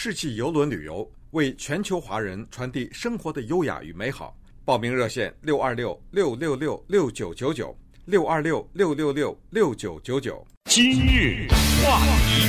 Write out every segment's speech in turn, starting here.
世纪邮轮旅游，为全球华人传递生活的优雅与美好。报名热线626-666-6999，626-666-6999。 今日话题，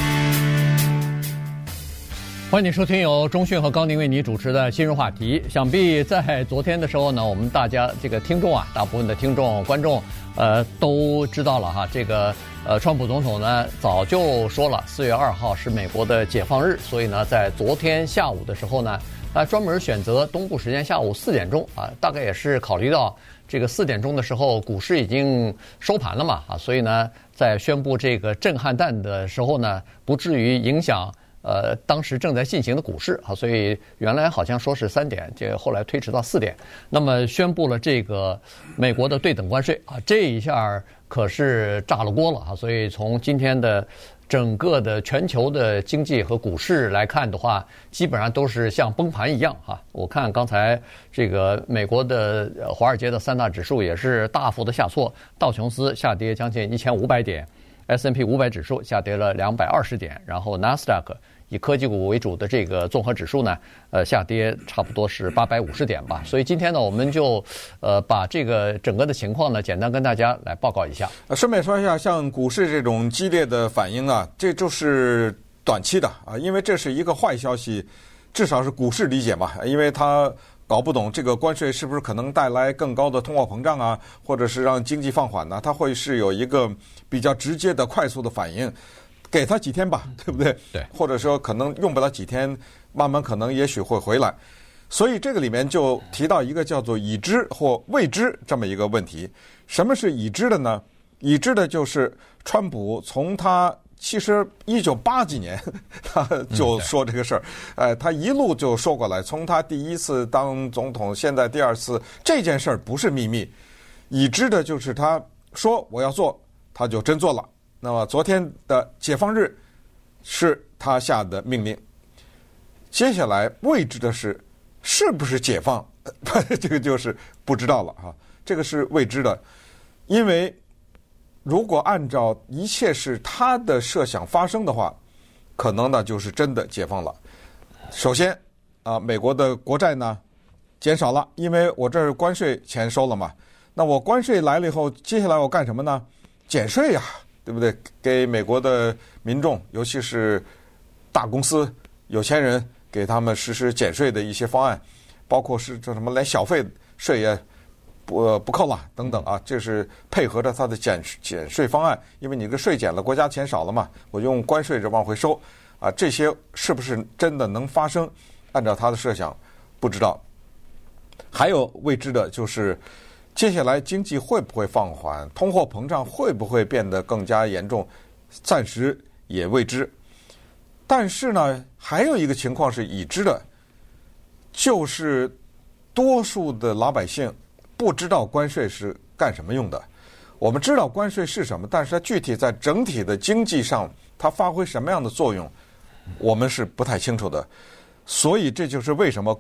欢迎你收听由钟迅和高宁为你主持的今日话题。想必在昨天的时候呢，我们大家这个听众啊，大部分的听众观众都知道了哈，这个川普总统呢早就说了4月2号是美国的解放日，所以呢在昨天下午的时候呢，专门选择东部时间下午4点钟啊，大概也是考虑到这个4点钟的时候股市已经收盘了嘛啊，所以呢在宣布这个震撼弹的时候呢，不至于影响当时正在进行的股市啊，所以原来好像说是3点，这个后来推迟到4点。那么宣布了这个美国的对等关税啊，这一下可是炸了锅了啊！所以从今天的整个的全球的经济和股市来看的话，基本上都是像崩盘一样啊。我看刚才这个美国的华尔街的3大指数也是大幅的下挫，道琼斯下跌将近1500点。S&P 500指数下跌了220点，然后纳斯达克以科技股为主的这个综合指数呢，下跌差不多是850点吧。所以今天呢，我们就把这个整个的情况呢，简单跟大家来报告一下。 顺便说一下，像股市这种激烈的反应啊，这就是短期的啊，因为这是一个坏消息，至少是股市理解嘛，因为它搞不懂这个关税是不是可能带来更高的通货膨胀啊，或者是让经济放缓呢？它会是有一个比较直接的、快速的反应，给它几天吧，对不对？ 对， 或者说可能用不了几天，慢慢可能也许会回来。所以这个里面就提到一个叫做已知或未知这么一个问题。什么是已知的呢？已知的就是川普从他其实1980几年他就说这个事儿，他一路就说过来，从他第一次当总统，现在第2次，这件事儿不是秘密。已知的就是他说我要做，他就真做了。那么昨天的解放日是他下的命令。接下来未知的是不是解放，这个就是不知道了哈，这个是未知的，因为如果按照一切是他的设想发生的话，可能呢就是真的解放了。首先啊，美国的国债呢减少了，因为我这儿关税钱收了嘛。那我关税来了以后，接下来我干什么呢？减税呀，对不对？给美国的民众，尤其是大公司、有钱人，给他们实施减税的一些方案，包括是这什么连小费税也不扣了等等啊，这是配合着他的减税方案，因为你个税减了，国家钱少了嘛，我用关税这往回收啊，这些是不是真的能发生？按照他的设想，不知道。还有未知的就是接下来经济会不会放缓，通货膨胀会不会变得更加严重，暂时也未知。但是呢，还有一个情况是已知的，就是多数的老百姓不知道关税是干什么用的。我们知道关税是什么，但是它具体在整体的经济上它发挥什么样的作用，我们是不太清楚的。所以这就是为什么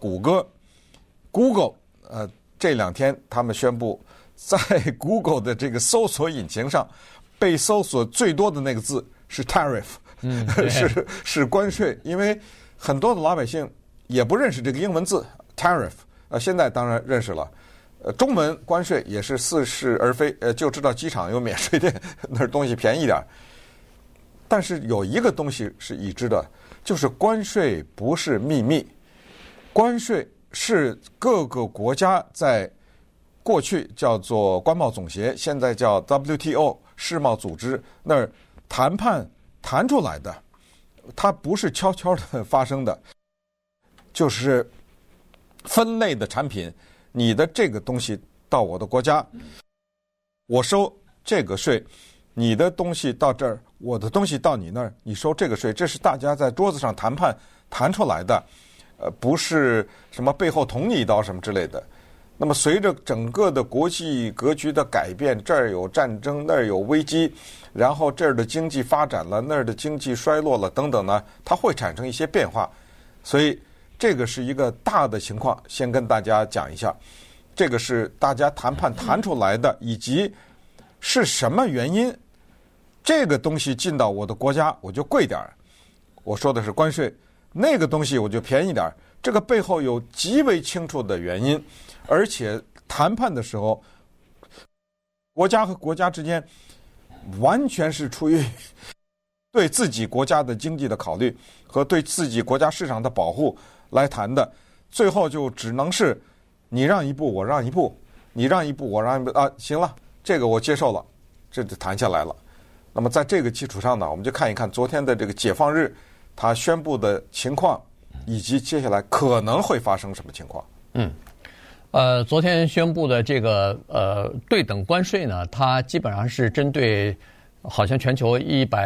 Google 这2天他们宣布，在 Google 的这个搜索引擎上被搜索最多的那个字是 tariff，是关税，因为很多的老百姓也不认识这个英文字 tariff，现在当然认识了。中文关税也是似是而非，就知道机场有免税店，那儿东西便宜点。但是有一个东西是已知的，就是关税不是秘密，关税是各个国家在过去叫做关贸总协，现在叫 WTO 世贸组织那儿谈判谈出来的，它不是悄悄的发生的，就是分类的产品，你的这个东西到我的国家，我收这个税，你的东西到这儿，我的东西到你那儿，你收这个税，这是大家在桌子上谈判谈出来的，不是什么背后捅你一刀什么之类的。那么随着整个的国际格局的改变，这儿有战争，那儿有危机，然后这儿的经济发展了，那儿的经济衰落了等等呢，它会产生一些变化。所以这个是一个大的情况，先跟大家讲一下，这个是大家谈判谈出来的，以及是什么原因这个东西进到我的国家我就贵点儿。我说的是关税。 那个东西我就便宜点儿。这个背后有极为清楚的原因，而且谈判的时候，国家和国家之间完全是出于对自己国家的经济的考虑和对自己国家市场的保护来谈的，最后就只能是你让一步我让一步，你让一步我让一步啊，行了，这个我接受了，这就谈下来了。那么在这个基础上呢，我们就看一看昨天的这个解放日他宣布的情况，以及接下来可能会发生什么情况。 昨天宣布的这个对等关税呢，它基本上是针对好像全球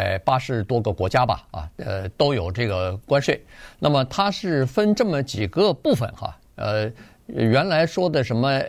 180多个国家吧，都有这个关税。那么它是分这么几个部分哈，原来说的什么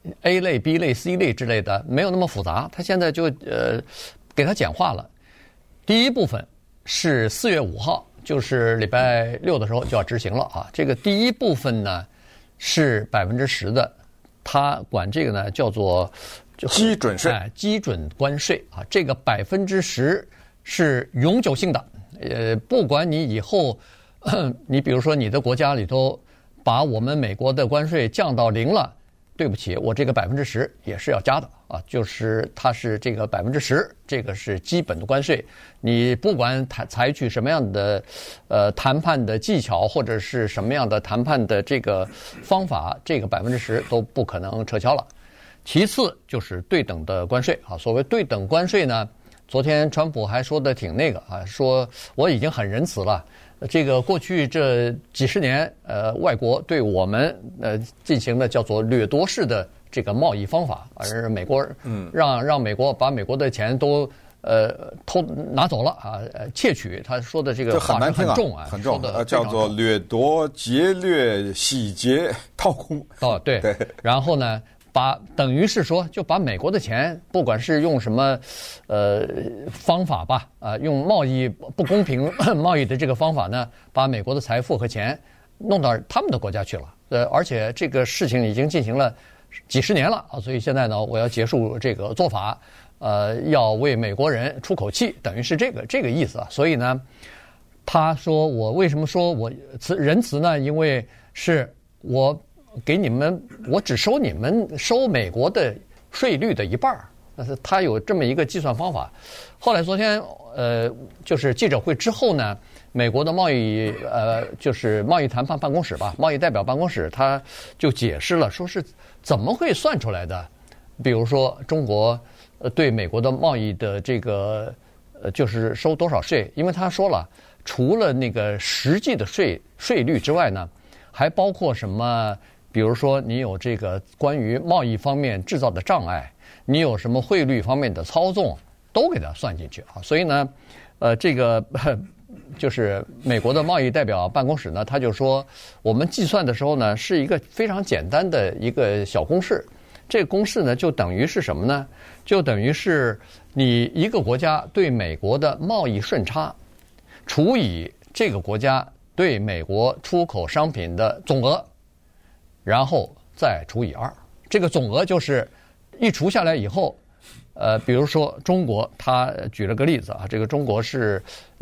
A 类、B 类、C 类之类的没有那么复杂，它现在就给它简化了。第一部分是4月5号，就是礼拜6的时候就要执行了啊。这个第一部分呢是10%的，它管这个呢叫做基准税， 基准关税啊。这个10%是永久性的，不管你以后，你比如说你的国家里头把我们美国的关税降到0了，对不起，我这个10%也是要加的啊，就是它是这个10%，这个是基本的关税。你不管采取什么样的谈判的技巧，或者是什么样的谈判的这个方法，这个10%都不可能撤销了。其次就是对等的关税啊，所谓对等关税呢，昨天川普还说的挺那个啊，说我已经很仁慈了。这个过去这几十年，外国对我们进行的叫做掠夺式的这个贸易方法，而美国让美国把美国的钱都偷拿走了啊，窃取。他说的这个话很重啊， 很重的，叫做掠夺、劫掠、洗劫、掏空。 哦，对。然后呢，等于是说，就把美国的钱，不管是用什么方法吧，用贸易不公平贸易的这个方法呢，把美国的财富和钱弄到他们的国家去了。而且这个事情已经进行了几十年了啊，所以现在呢，我要结束这个做法，要为美国人出口气，等于是这个意思啊。所以呢，他说我为什么说我仁慈呢？因为是我给你们，我只收你们收美国的税率的一半儿，他有这么一个计算方法。后来昨天就是记者会之后呢，美国的就是贸易谈判办公室吧，贸易代表办公室，他就解释了，说是怎么会算出来的。比如说中国对美国的贸易的这个就是收多少税，因为他说了，除了那个实际的税率之外呢，还包括什么？比如说，你有这个关于贸易方面制造的障碍，你有什么汇率方面的操纵，都给它算进去啊。所以呢，这个就是美国的贸易代表办公室呢，他就说，我们计算的时候呢，是一个非常简单的一个小公式。这个公式呢，就等于是什么呢？就等于是你一个国家对美国的贸易顺差，除以这个国家对美国出口商品的总额。然后再除以2，这个总额就是一除下来以后，比如说中国，他举了个例子啊，这个中国是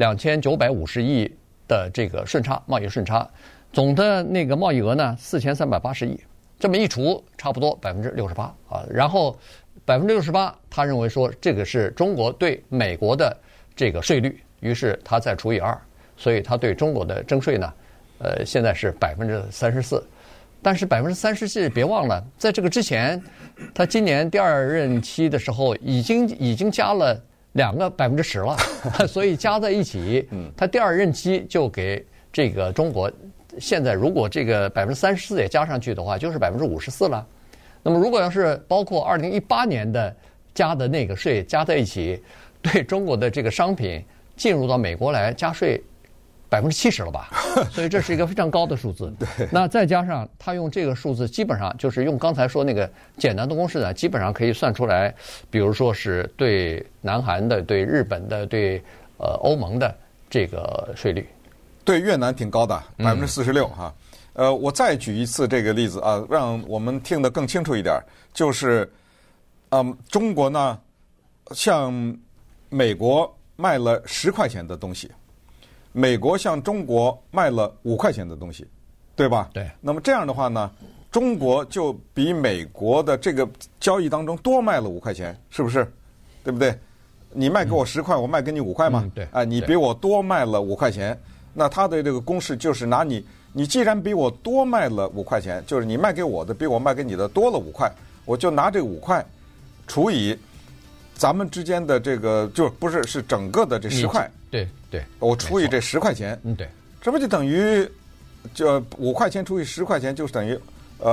2950亿的这个顺差，贸易顺差，总的那个贸易额呢4380亿，这么一除，差不多68%啊。然后68%，他认为说这个是中国对美国的这个税率，于是他再除以2，所以他对中国的征税呢，现在是34%。但是34%别忘了，在这个之前，他今年第2任期的时候已经加了2个10%了，所以加在一起，他第2任期就给这个中国，现在如果这个34%也加上去的话，就是54%了。那么如果要是包括2018年的加的那个税加在一起，对中国的这个商品进入到美国来加税70%了吧，所以这是一个非常高的数字。 对， 那再加上他用这个数字，基本上就是用刚才说那个简单的公式呢，基本上可以算出来，比如说是对南韩的、对日本的、对欧盟的这个税率。 对越南挺高的，46%哈。我再举一次这个例子啊，让我们听得更清楚一点，就是中国呢向美国卖了10块钱的东西。 美国向中国卖了5块钱的东西，对吧？ 对。 那么这样的话呢，中国就比美国的这个交易当中多卖了5块钱，是不是？对不对？你卖给我10块，我卖给你5块嘛？ 对。 你比我多卖了5块钱，那他的这个公式就是拿你既然比我多卖了5块钱，就是你卖给我的比我卖给你的多了5块，我就拿这5块除以咱们之间的这个，就不是是整个的这10块， 对， 我除以这10块钱， 对， 这不就等于就5块钱除以10块钱，就是等于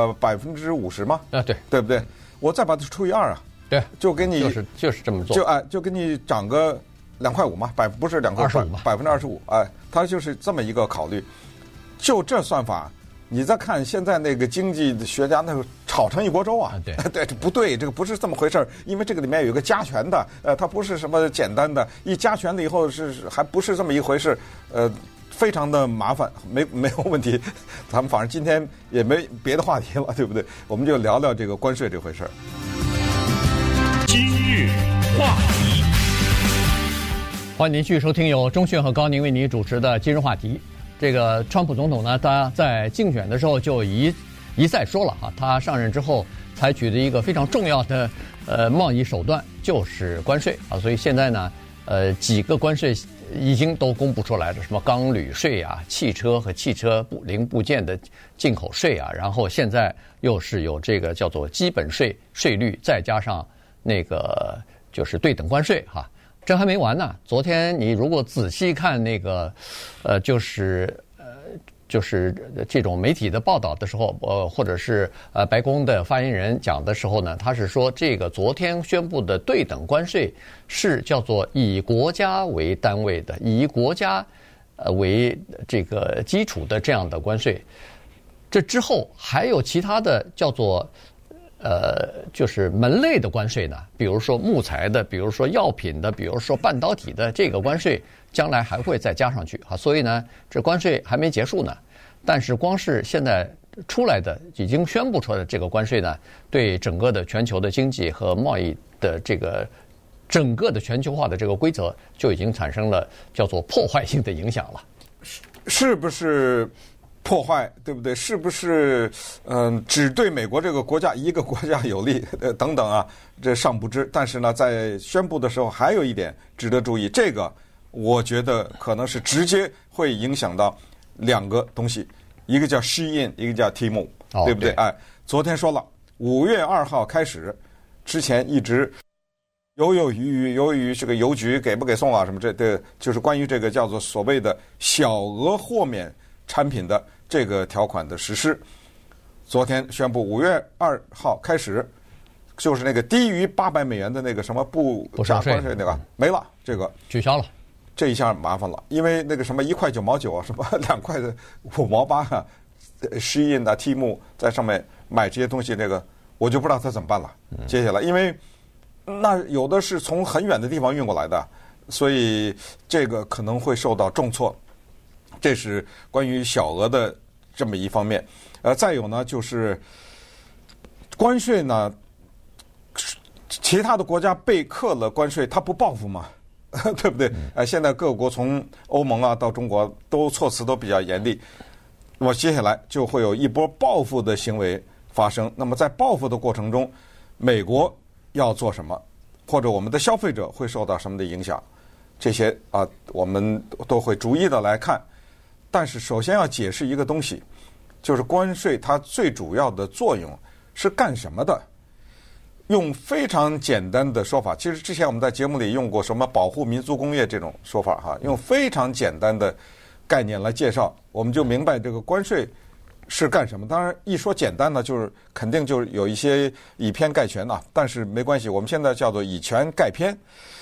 50%吗？ 对， 对不对？我再把它除以2啊， 对， 就给你就是这么做， 就给你涨个2块5嘛，不是2块5嘛，25%，它就是这么一个考虑。就这算法，你再看现在那个经济学家那个吵成一锅粥啊！对，这不对，这个不是这么回事儿，因为这个里面有一个加权的，它不是什么简单的，一加权了以后还不是这么一回事，非常的麻烦，没有问题。咱们反正今天也没别的话题了，对不对？我们就聊聊这个关税这回事儿。 今日话题， 欢迎您继续收听由钟迅和高宁为您主持的今日话题。这个川普总统呢，他在竞选的时候就一再说了哈，他上任之后采取的一个非常重要的贸易手段就是关税啊，所以现在呢，几个关税已经都公布出来了，什么钢铝税啊、汽车和汽车零部件的进口税啊，然后现在又是有这个叫做基本税税率，再加上那个就是对等关税哈。这还没完呢。昨天你如果仔细看那个，就是这种媒体的报道的时候，或者是白宫的发言人讲的时候呢，他是说这个昨天宣布的对等关税是叫做以国家为单位的，以国家为这个基础的这样的关税。这之后还有其他的叫做。就是门类的关税呢，比如说木材的，比如说药品的，比如说半导体的，这个关税将来还会再加上去啊。所以呢，这关税还没结束呢。但是光是现在出来的、已经宣布出来的这个关税呢，对整个的全球的经济和贸易的这个整个的全球化的这个规则，就已经产生了叫做破坏性的影响了。 是不是？破坏对不对？是不是只对美国这个国家一个国家有利？等等啊，这尚不知。但是呢，在宣布的时候还有一点值得注意，这个我觉得可能是直接会影响到2个东西，一个叫 Shein， 一个叫 Temu，对不对？昨天说了，5月2号开始，之前一直犹豫这个邮局给不给送啊什么这就是关于这个叫做所谓的小额豁免产品的这个条款的实施，昨天宣布5月2号开始，就是那个低于$800的那个什么不加关税那个没了，这个取消了。 这一下麻烦了，因为那个什么1块9毛9啊，什么2块5毛8啊，Shein啊 Temu 在上面买这些东西，那个我就不知道他怎么办了。接下来，因为那有的是从很远的地方运过来的，所以这个可能会受到重挫。这是关于小额的这么一方面，再有呢就是关税呢，其他的国家被课了关税，他不报复吗？对不对？现在各国从欧盟啊到中国都措辞都比较严厉，那么接下来就会有一波报复的行为发生。那么在报复的过程中，美国要做什么，或者我们的消费者会受到什么的影响？这些我们都会逐一的来看。但是首先要解释一个东西，就是关税它最主要的作用是干什么的？用非常简单的说法，其实之前我们在节目里用过什么保护民族工业这种说法哈，用非常简单的概念来介绍，我们就明白这个关税是干什么。当然一说简单呢，就是肯定就是有一些以偏概全啊，但是没关系，我们现在叫做以权概偏，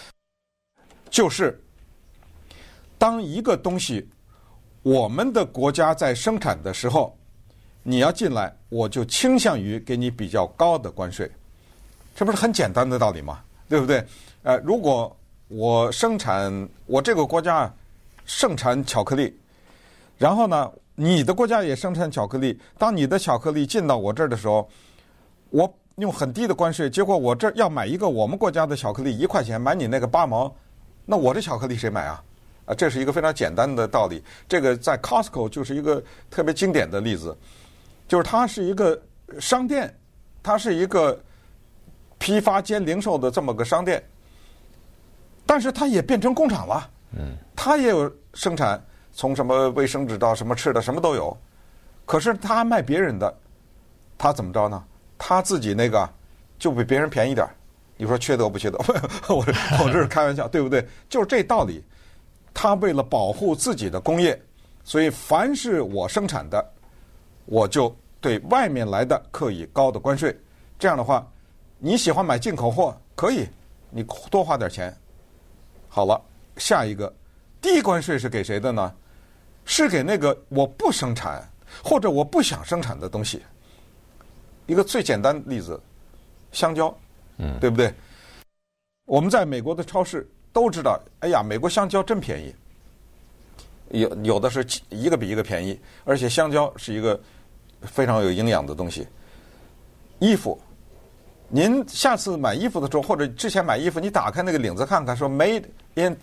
就是当一个东西我们的国家在生产的时候，你要进来，我就倾向于给你比较高的关税，这不是很简单的道理吗？对不对？如果我这个国家盛产巧克力，然后呢，你的国家也生产巧克力，当你的巧克力进到我这儿的时候，我用很低的关税，结果我这儿要买一个我们国家的巧克力1块钱，买你那个8毛，那我这巧克力谁买啊？ 啊，这是一个非常简单的道理。这个在 Costco 就是一个特别经典的例子，就是它是一个商店，它是一个批发兼零售的这么个商店，但是它也变成工厂了。它也有生产，从什么卫生纸到什么吃的，什么都有。可是他卖别人的，他怎么着呢？他自己那个就比别人便宜点儿。你说缺德不缺德？我这是开玩笑，对不对？就是这道理。他为了保护自己的工业，所以凡是我生产的，我就对外面来的课以高的关税。这样的话，你喜欢买进口货可以，你多花点钱。好了，下一个低关税是给谁的呢？是给那个我不生产或者我不想生产的东西。一个最简单的例子，香蕉，对不对？我们在美国的超市都知道，哎呀，美国香蕉真便宜，有的是一个比一个便宜，而且香蕉是一个非常有营养的东西。衣服，您下次买衣服的时候，或者之前买衣服，你打开那个领子看看，说 Made in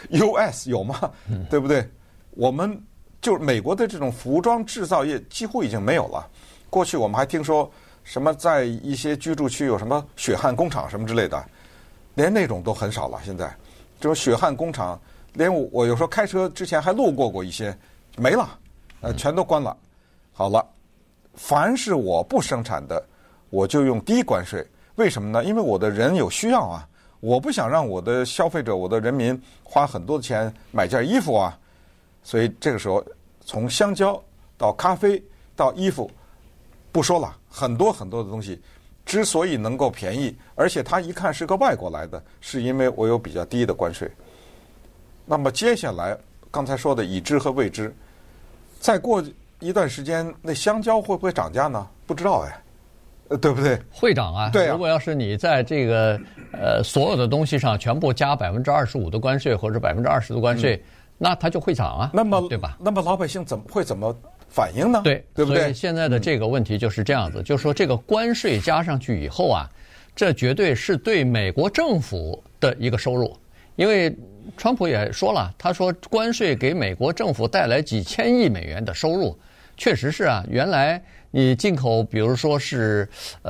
US 有吗？对不对？我们就是美国的这种服装制造业几乎已经没有了。过去我们还听说什么在一些居住区有什么血汗工厂什么之类的，连那种都很少了。现在这种血汗工厂，连我有时候开车之前还路过一些，没了，全都关了。好了，凡是我不生产的，我就用低关税。为什么呢？因为我的人有需要啊，我不想让我的消费者、我的人民花很多的钱买件衣服啊。所以这个时候，从香蕉到咖啡到衣服，不说了，很多很多的东西之所以能够便宜，而且它一看是个外国来的，是因为我有比较低的关税。那么接下来刚才说的已知和未知，再过一段时间，那香蕉会不会涨价呢？不知道哎，对不对？ 会涨啊！ 对啊， 如果要是你在这个所有的东西上全部加25%的关税或者20%的关税，那它就会涨啊。 那么对吧？ 那么老百姓怎么反应呢？ 对， 对不对？ 所以现在的这个问题就是这样子，就是说这个关税加上去以后啊，这绝对是对美国政府的一个收入，因为川普也说了，他说关税给美国政府带来几千亿美元的收入，确实是啊。原来你进口，比如说是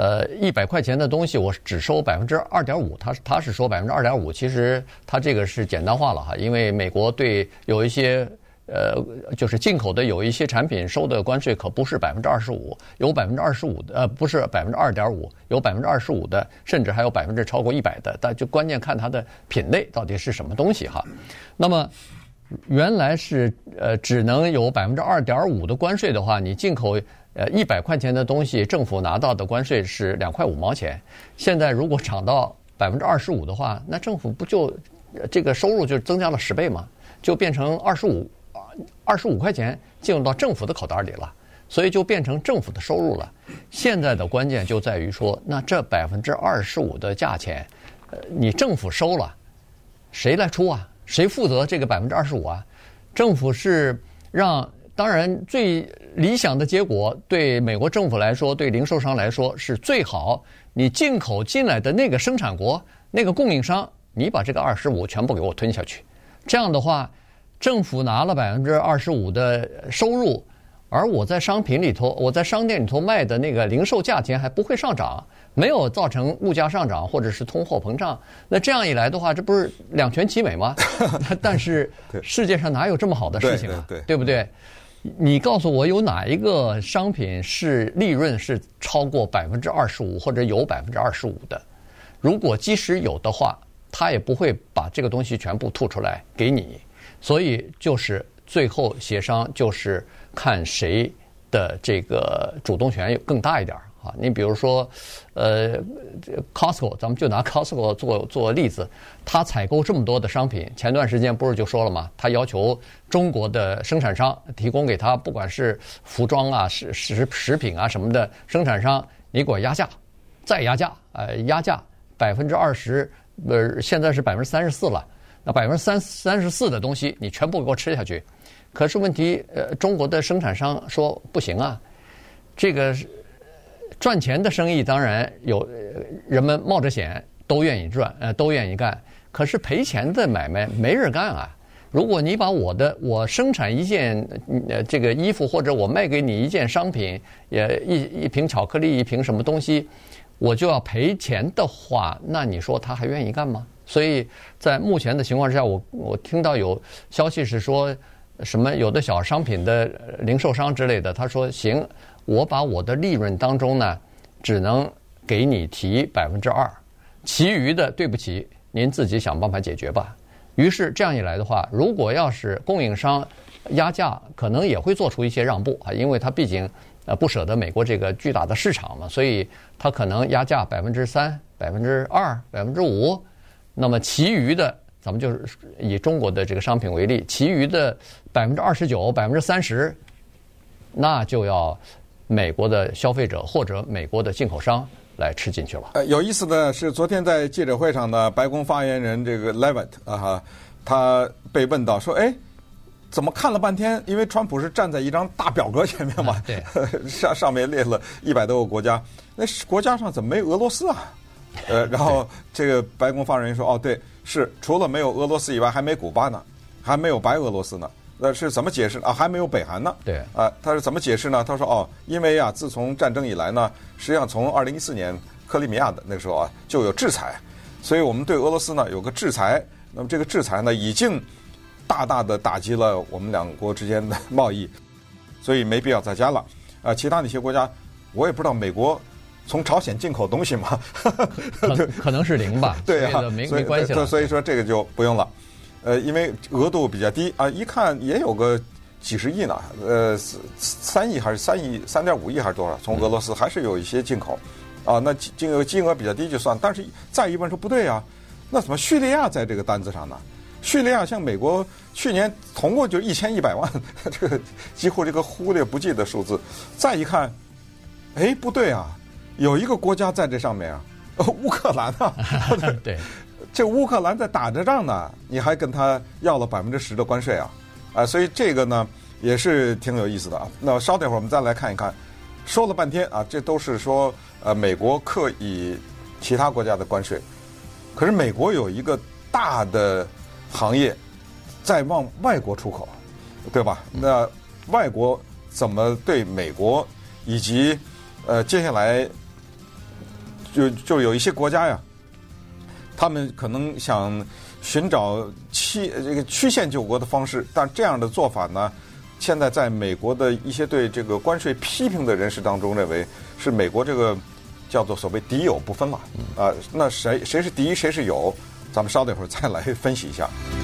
100块钱的东西，我只收2.5%，他是说2.5%，其实他这个是简单化了哈，因为美国对有一些就是进口的有一些产品收的关税可不是25%，有25%的，不是2.5%，有25%的，甚至还有超过100%的，但就关键看它的品类到底是什么东西哈。那么原来是只能有2.5%的关税的话，你进口100块钱的东西，政府拿到的关税是2块5毛钱。现在如果涨到25%的话，那政府不就这个收入就增加了10倍吗？就变成25块钱进入到政府的口袋里了，所以就变成政府的收入了。现在的关键就在于说，那这25%的价钱，你政府收了，谁来出啊？谁负责这个25%啊？政府是让，当然最理想的结果对美国政府来说，对零售商来说是最好。你进口进来的那个生产国、那个供应商，你把这个25%全部给我吞下去，这样的话。政府拿了25%的收入，而我在商品里头，我在商店里头卖的那个零售价钱还不会上涨，没有造成物价上涨或者是通货膨胀。那这样一来的话，这不是两全其美吗？但是世界上哪有这么好的事情啊？对不对？你告诉我有哪一个商品是利润是超过25%或者有25%的？如果即使有的话，他也不会把这个东西全部吐出来给你。所以就是最后协商就是看谁的这个主动权更大一点啊。你比如说Costco， 咱们就拿 Costco 做例子，他采购这么多的商品，前段时间不是就说了吗？他要求中国的生产商提供给他，不管是服装啊、食品啊什么的生产商，你给我压价，再压价，压价20%，现在是34%了。那34%的东西你全部给我吃下去，可是问题，中国的生产商说不行啊，这个赚钱的生意当然有，人们冒着险都愿意赚，都愿意干，可是赔钱的买卖没人干啊。 如果你把我生产一件这个衣服，或者我卖给你一件商品，一瓶巧克力，一瓶什么东西，我就要赔钱的话，那你说他还愿意干吗？所以在目前的情况之下，我听到有消息是说，什么有的小商品的零售商之类的，他说行，我把我的利润当中呢，只能给你提2%，其余的对不起，您自己想办法解决吧。于是这样一来的话，如果要是供应商压价，可能也会做出一些让步啊，因为他毕竟不舍得美国这个巨大的市场嘛，所以他可能压价3%、2%、5%。那么其余的，咱们就是以中国的这个商品为例，其余的29%、30%，那就要美国的消费者或者美国的进口商来吃进去了。 有意思的是，昨天在记者会上呢，白宫发言人这个 Levitt 他被问到说，怎么看了半天？因为川普是站在一张大表格前面嘛， 对， 上面列了100多个国家，那国家上怎么没俄罗斯啊？然后这个白宫发言人说，对，是除了没有俄罗斯以外，还没古巴呢，还没有白俄罗斯呢。那是怎么解释啊？还没有北韩呢。 对他是怎么解释呢？他说因为自从战争以来呢，实际上从2014年克里米亚的那个时候就有制裁，所以我们对俄罗斯呢有个制裁。那么这个制裁呢，已经大大的打击了我们两国之间的贸易，所以没必要再加了。其他那些国家，我也不知道美国从朝鲜进口东西嘛， 可能是0吧。 对啊， 没关系了。 所以说这个就不用了。因为额度比较低一看也有个几十亿呢，3亿还是3亿3.5亿还是多少？从俄罗斯还是有一些进口那金额比较低就算。但是再一问说不对啊，那怎么叙利亚在这个单子上呢？叙利亚像美国去年通过就1100万，这个几乎这个忽略不计的数字。再一看，不对啊，有一个国家在这上面乌克兰啊， 对。 这乌克兰在打着仗呢，你还跟他要了10%的关税所以这个呢也是挺有意思的那稍等会儿我们再来看一看，说了半天这都是说美国课以其他国家的关税，可是美国有一个大的行业在往外国出口，对吧？那外国怎么对美国，以及接下来就有一些国家呀。他们可能想寻找这个曲线救国的方式，但这样的做法呢，现在在美国的一些对这个关税批评的人士当中，认为是美国这个叫做所谓敌友不分了那谁是敌谁是友，咱们稍等一会儿再来分析一下。